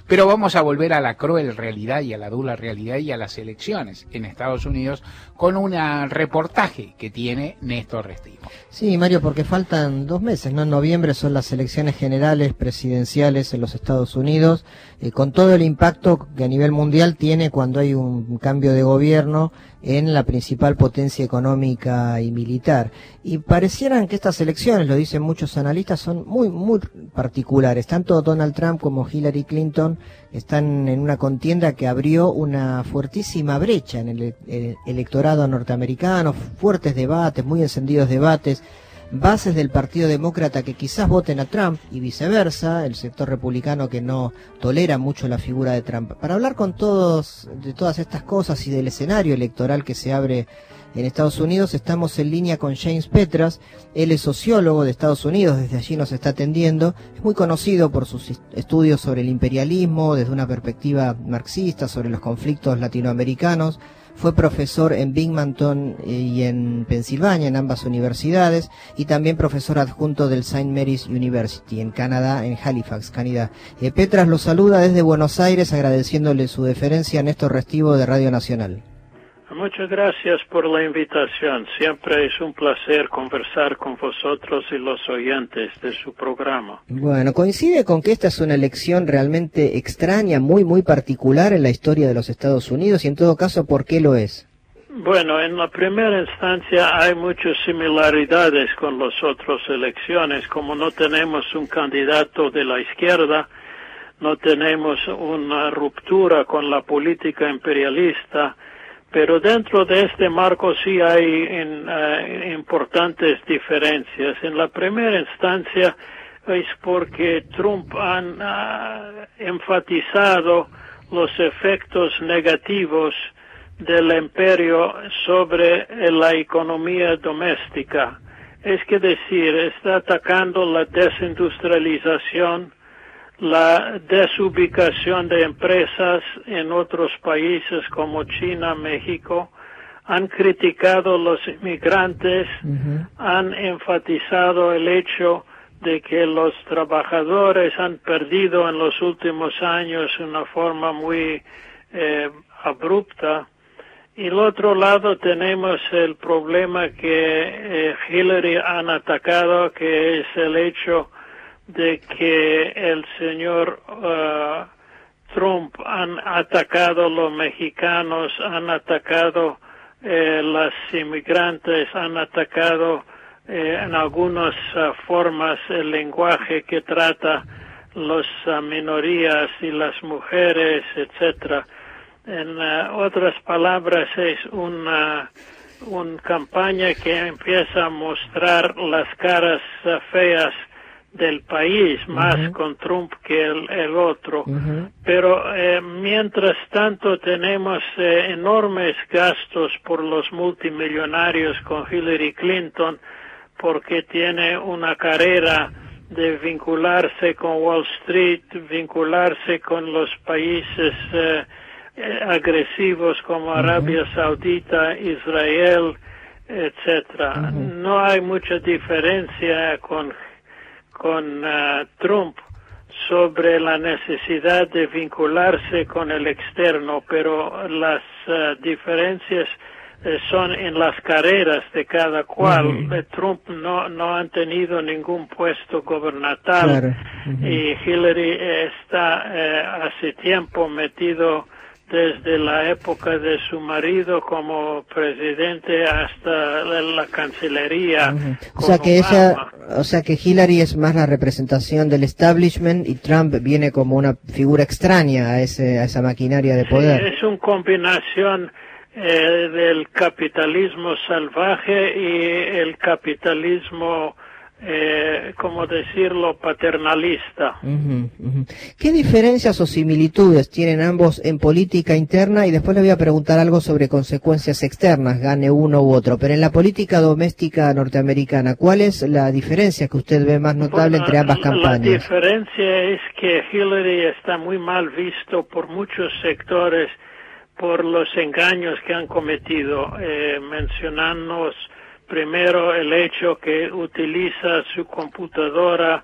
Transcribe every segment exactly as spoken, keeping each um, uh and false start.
Pero vamos a volver a la cruel realidad y a la dura realidad y a las elecciones en Estados Unidos con un reportaje que tiene Néstor Restimo. Sí, Mario, porque faltan dos meses, ¿no? En noviembre son las elecciones generales presidenciales en los Estados Unidos, eh, con todo el impacto que a nivel mundial tiene cuando hay un cambio de gobierno en la principal potencia económica y militar. Y parecieran que estas elecciones, lo dicen muchos analistas, son muy, muy particulares. Tanto Donald Trump como Hillary Clinton están en una contienda que abrió una fuertísima brecha en el, el electorado norteamericano, fuertes debates, muy encendidos debates, bases del Partido Demócrata que quizás voten a Trump y viceversa, el sector republicano que no tolera mucho la figura de Trump. Para hablar con todos de todas estas cosas y del escenario electoral que se abre en Estados Unidos, estamos en línea con James Petras. Él es sociólogo de Estados Unidos, desde allí nos está atendiendo. Es muy conocido por sus estudios sobre el imperialismo, desde una perspectiva marxista, sobre los conflictos latinoamericanos. Fue profesor en Binghamton y en Pensilvania, en ambas universidades, y también profesor adjunto del Saint Mary's University en Canadá, en Halifax, Canadá. Eh, Petras lo saluda desde Buenos Aires, agradeciéndole su deferencia a Néstor Restivo de Radio Nacional. Muchas gracias por la invitación. Siempre es un placer conversar con vosotros y los oyentes de su programa. Bueno, coincide con que esta es una elección realmente extraña, muy, muy particular en la historia de los Estados Unidos, y en todo caso, ¿por qué lo es? Bueno, en la primera instancia hay muchas similaridades con las otras elecciones. Como no tenemos un candidato de la izquierda, no tenemos una ruptura con la política imperialista, pero dentro de este marco sí hay in, uh, importantes diferencias. En la primera instancia es porque Trump ha uh, enfatizado los efectos negativos del imperio sobre la economía doméstica. Es que decir, está atacando la desindustrialización, la desubicación de empresas en otros países como China, México. Han criticado los inmigrantes, uh-huh. Han enfatizado el hecho de que los trabajadores han perdido en los últimos años de una forma muy eh, abrupta. Y al otro lado tenemos el problema que eh, Hillary han atacado, que es el hecho de que el señor uh, Trump han atacado a los mexicanos, han atacado eh, las inmigrantes, han atacado eh, en algunas uh, formas el lenguaje que trata las uh, minorías y las mujeres, etcétera. En uh, otras palabras, es una, una campaña que empieza a mostrar las caras uh, feas del país, más uh-huh. con Trump que el, el otro. Uh-huh. Pero eh, mientras tanto tenemos eh, enormes gastos por los multimillonarios con Hillary Clinton, porque tiene una carrera de vincularse con Wall Street, vincularse con los países eh, eh, agresivos como Arabia uh-huh. Saudita, Israel, etcétera. Uh-huh. No hay mucha diferencia con con uh, Trump sobre la necesidad de vincularse con el externo, pero las uh, diferencias eh, son en las carreras de cada cual. Uh-huh. Trump no no han tenido ningún puesto gubernamental, claro. Uh-huh. Y Hillary está eh, hace tiempo metido desde la época de su marido como presidente hasta la, la Cancillería. Uh-huh. O sea que ella, o sea que Hillary es más la representación del establishment y Trump viene como una figura extraña a ese a esa maquinaria de poder. Sí, es una combinación eh, del capitalismo salvaje y el capitalismo Eh, como decirlo, paternalista. Uh-huh, uh-huh. ¿Qué diferencias o similitudes tienen ambos en política interna? Y después le voy a preguntar algo sobre consecuencias externas, gane uno u otro. Pero en la política doméstica norteamericana, ¿cuál es la diferencia que usted ve más notable bueno, entre ambas campañas? La diferencia es que Hillary está muy mal visto por muchos sectores por los engaños que han cometido, eh, mencionamos primero el hecho que utiliza su computadora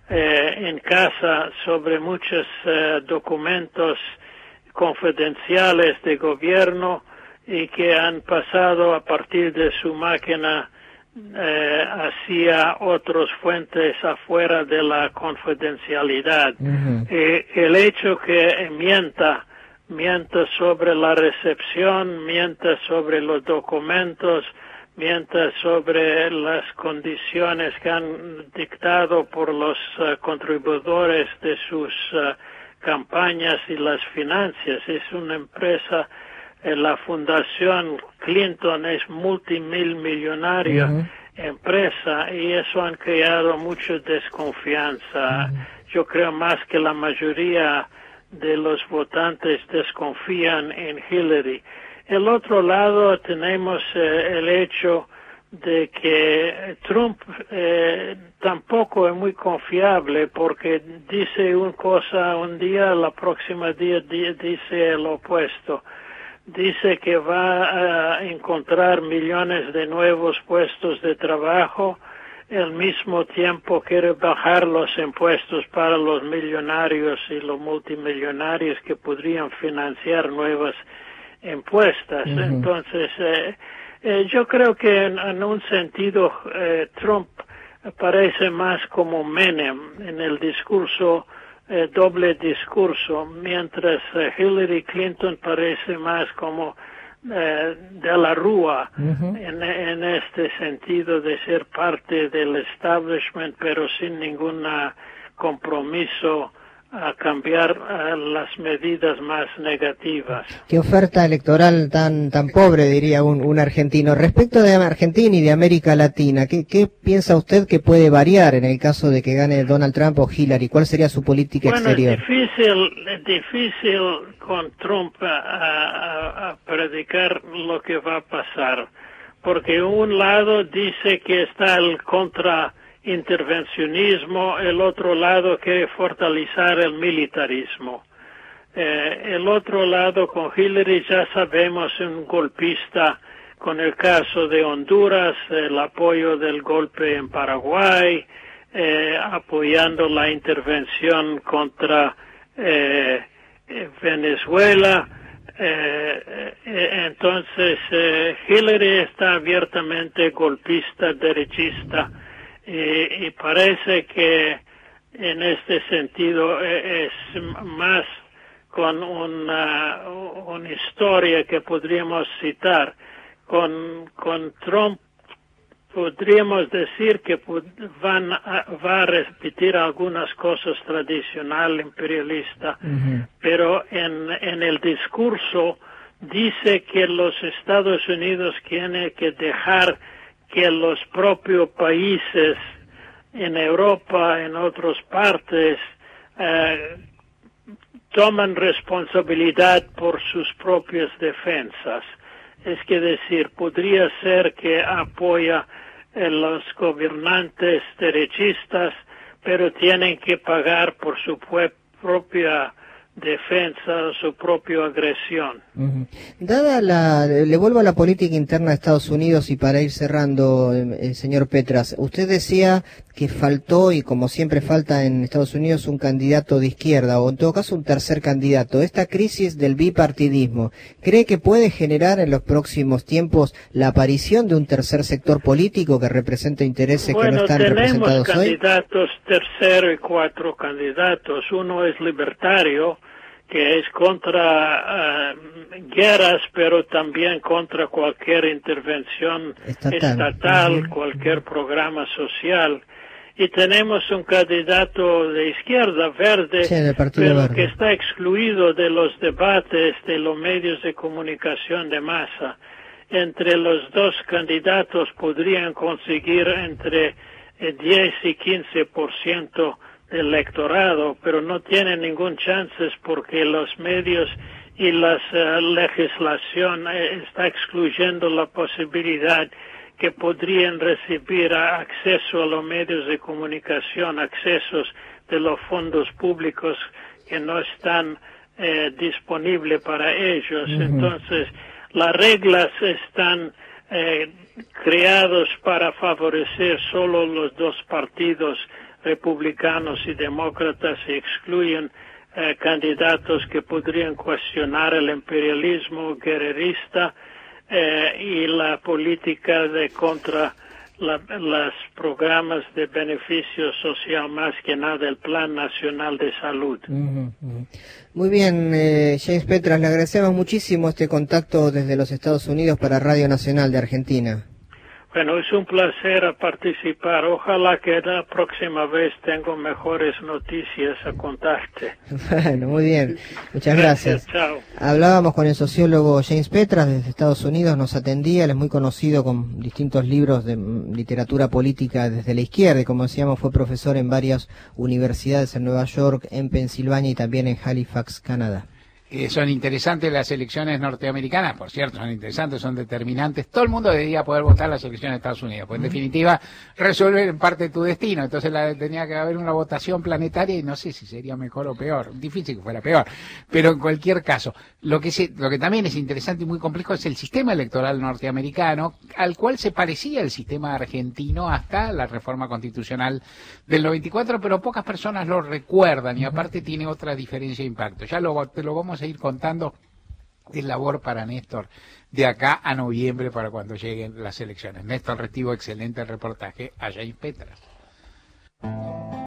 eh, en casa sobre muchos eh, documentos confidenciales de gobierno y que han pasado a partir de su máquina eh, hacia otras fuentes afuera de la confidencialidad. Uh-huh. Eh, el hecho que mienta, mienta sobre la recepción, mienta sobre los documentos, mienta sobre las condiciones que han dictado por los uh, contribuidores de sus uh, campañas y las finanzas. Es una empresa, eh, la Fundación Clinton es multimil millonaria uh-huh. empresa y eso han creado mucha desconfianza. Uh-huh. Yo creo más que la mayoría de los votantes desconfían en Hillary. El otro lado tenemos eh, el hecho de que Trump eh, tampoco es muy confiable porque dice una cosa un día, la próxima día, día dice el opuesto. Dice que va a encontrar millones de nuevos puestos de trabajo, al mismo tiempo quiere bajar los impuestos para los millonarios y los multimillonarios que podrían financiar nuevas impuestas. Uh-huh. Entonces, eh, eh, yo creo que en, en un sentido eh, Trump parece más como Menem en el discurso, eh, doble discurso, mientras eh, Hillary Clinton parece más como eh, de la Rúa uh-huh. en, en este sentido de ser parte del establishment, pero sin ningún compromiso a cambiar uh, las medidas más negativas. Qué oferta electoral tan tan pobre, diría un, un argentino. Respecto de Argentina y de América Latina, ¿qué, ¿qué piensa usted que puede variar en el caso de que gane Donald Trump o Hillary? ¿Cuál sería su política bueno, exterior? Es difícil, es difícil con Trump a, a, a predicar lo que va a pasar, porque un lado dice que está el contra intervencionismo, el otro lado quiere fortalecer el militarismo. Eh, el otro lado con Hillary ya sabemos un golpista con el caso de Honduras, el apoyo del golpe en Paraguay, eh, apoyando la intervención contra eh, Venezuela. Eh, eh, entonces eh, Hillary está abiertamente golpista, derechista. Y, y parece que en este sentido es más con una, una historia que podríamos citar. Con, con Trump podríamos decir que van a, va a repetir algunas cosas tradicional imperialista, uh-huh. pero en, en el discurso dice que los Estados Unidos tienen que dejar que los propios países en Europa, en otras partes, eh, toman responsabilidad por sus propias defensas. Es que decir, podría ser que apoya a los gobernantes derechistas, pero tienen que pagar por su propia defensa, su propia agresión. Uh-huh. Dada la, le vuelvo a la política interna de Estados Unidos y para ir cerrando, eh, señor Petras, usted decía que faltó, y como siempre falta en Estados Unidos, un candidato de izquierda, o en todo caso un tercer candidato. Esta crisis del bipartidismo, ¿cree que puede generar en los próximos tiempos la aparición de un tercer sector político que represente intereses bueno, que no están representados hoy? Bueno, tenemos candidatos, tercero y cuatro candidatos. Uno es libertario, que es contra uh, guerras, pero también contra cualquier intervención estatal, estatal uh-huh. cualquier programa social. Y tenemos un candidato de izquierda, verde, sí, pero verde. que está excluido de los debates de los medios de comunicación de masa. Entre los dos candidatos podrían conseguir entre eh, diez y quince por ciento del electorado, pero no tienen ningún chance porque los medios y la uh, legislación eh, está excluyendo la posibilidad que podrían recibir acceso a los medios de comunicación, accesos de los fondos públicos que no están eh, disponibles para ellos. Uh-huh. Entonces, las reglas están eh, creadas para favorecer solo los dos partidos republicanos y demócratas y excluyen eh, candidatos que podrían cuestionar el imperialismo guerrerista eh, y la política de contra la, los programas de beneficio social, más que nada el Plan Nacional de Salud. Uh-huh, uh-huh. Muy bien, eh, James Petras, le agradecemos muchísimo este contacto desde los Estados Unidos para Radio Nacional de Argentina. Bueno, es un placer participar. Ojalá que la próxima vez tengo mejores noticias a contarte. Bueno, muy bien. Muchas gracias. Gracias. Chao. Hablábamos con el sociólogo James Petras desde Estados Unidos, nos atendía, él es muy conocido con distintos libros de literatura política desde la izquierda y como decíamos fue profesor en varias universidades en Nueva York, en Pensilvania y también en Halifax, Canadá. Eh, son interesantes las elecciones norteamericanas, por cierto, son interesantes, son determinantes. Todo el mundo debería poder votar las elecciones de Estados Unidos, pues en definitiva resuelven en parte tu destino. Entonces la, tenía que haber una votación planetaria y no sé si sería mejor o peor. Difícil que fuera peor, pero en cualquier caso, lo que se, lo que también es interesante y muy complejo es el sistema electoral norteamericano, al cual se parecía el sistema argentino hasta la reforma constitucional del noventa y cuatro, pero pocas personas lo recuerdan y aparte tiene otra diferencia de impacto. Ya lo, te lo vamos a ir contando. Es labor para Néstor de acá a noviembre para cuando lleguen las elecciones. Néstor Restivo, excelente reportaje a James Petras.